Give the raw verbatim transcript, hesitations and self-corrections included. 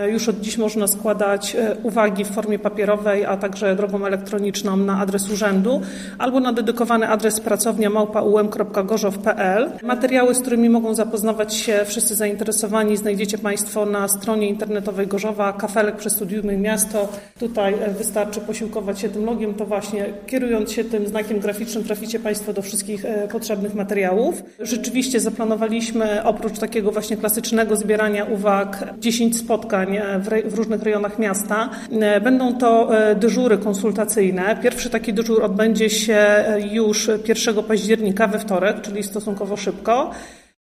Już od dziś można składać uwagi w formie papierowej, a także drogą elektroniczną na adres urzędu albo na dedykowany adres pracownia małpa u m kropka gorzów kropka p l. Materiały, z którymi mogą zapoznawać się wszyscy zainteresowani, znajdziecie Państwo na stronie internetowej Gorzowa. Kafelek Przestudiujmy Miasto. Tutaj wystarczy posiłkować się tym logiem, to właśnie kierując się tym znakiem graficznym traficie Państwo do wszystkich potrzebnych materiałów. Rzeczywiście zaplanowaliśmy oprócz takiego właśnie klasycznego zbierania uwag dziesięć spotkań w, re- w różnych rejonach miasta. Będą to dyżury konsultacyjne. Pierwszy taki dyżur odbędzie się już pierwszego października we wtorek, czyli stosunkowo szybko.